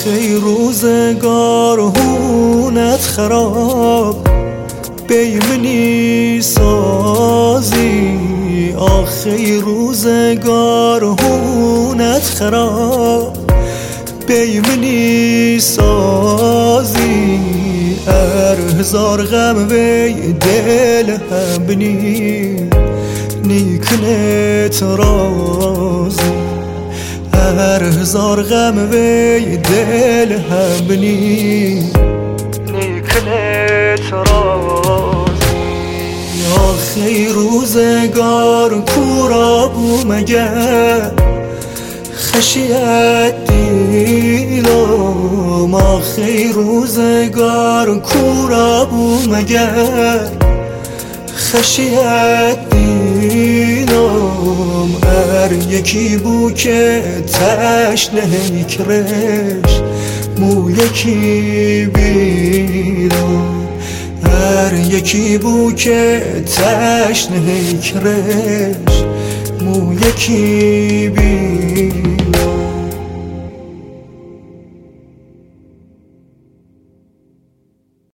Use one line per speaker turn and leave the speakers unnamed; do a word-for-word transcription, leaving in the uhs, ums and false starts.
آخی روزگار هونت خراب بیمنی سازی آخی روزگار هونت خراب بیمنی سازی ار هزار غم وی دل هم بنی نیکنت رازی هر هزار غم وی دل هم بنی نیکنت رازی آخی روزگار کورا بو مگر خشیت دیلم آخی روزگار کورا بو مگر خشیت دیلم ار یکی بو که تشنه کرش مو یکی بیلم ار یکی بو که تشنه کرش مو یکی بیلم